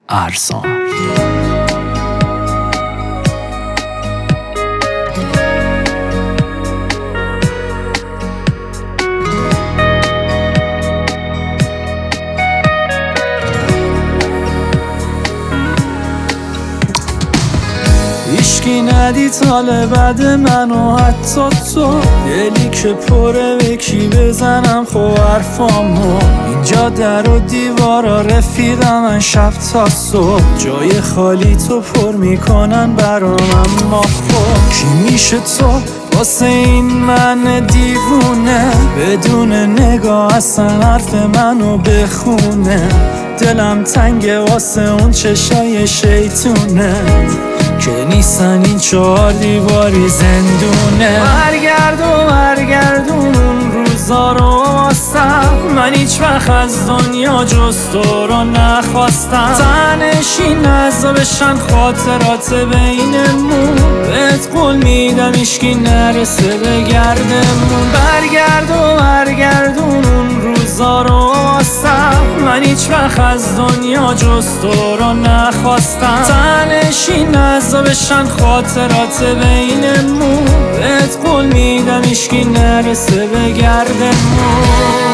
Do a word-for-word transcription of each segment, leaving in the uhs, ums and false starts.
ارسان. هیشکی ندید حال بد منو حتی تو، دلی که پره به کی بزنم خو حرفامو. اینجا در و دیوارا رفیقم من شب تا صبح، جای خالی تو پر میکنن برام اما خب کی میشه تو واسه این من دیوونه، بدون نگاه اصلا حرف منو بخونه. دلم تنگه واسه اون چشای شیطونت که نیستن این چهار دیواری زندونه. برگردون برگردون اون روزا رو واسم، من هیچ وقت از دنیا جز تو رو نخواستم. تنشین عذابشن خاطرات بینمون، بهت قول میدم هیچکی نرسه به گردمون. برگردون برگردون اون روزا رو واسم، من هیچ وقت از دنیا جز تو رو نخواستم. تنشین عذابشن خاطرات بینمون، بهت قول میدم هیچکی نرسه به گردمون.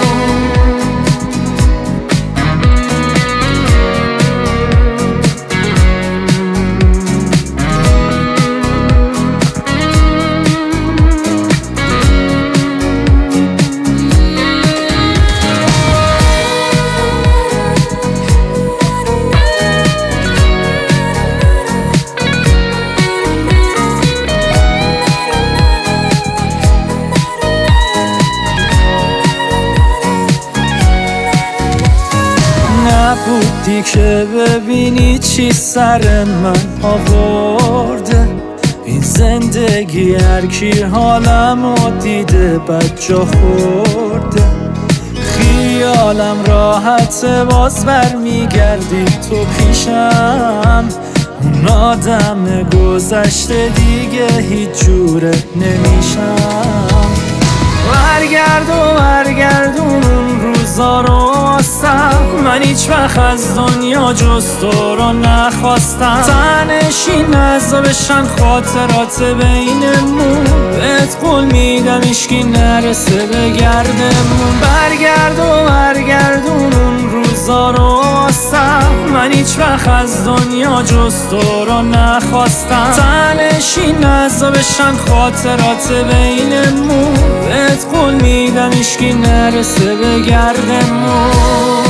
نبودی که ببینی چی سر من آورده، این زندگی هر کی حالمو دیده بد جا خورده. خیالم راحته باز برمیگردی تو پیشم، اون آدم گذشته دیگه هیچ جوره نمیشم. برگردون برگردون اون روزا رو واسم، من هیچ وقت از دنیا جز تو رو نخواستم. تنشین عذابشن خاطرات بینمون، بهت قول میدم هیچکی نرسه به گردمون. برگردون برگردون اون روزا رو واسم، من هیچ وقت از دنیا جز تو رو نخواستم. تنشین عذابشن خاطرات بینمون، بهت قول میدم هیچکی نرسه به گردمون.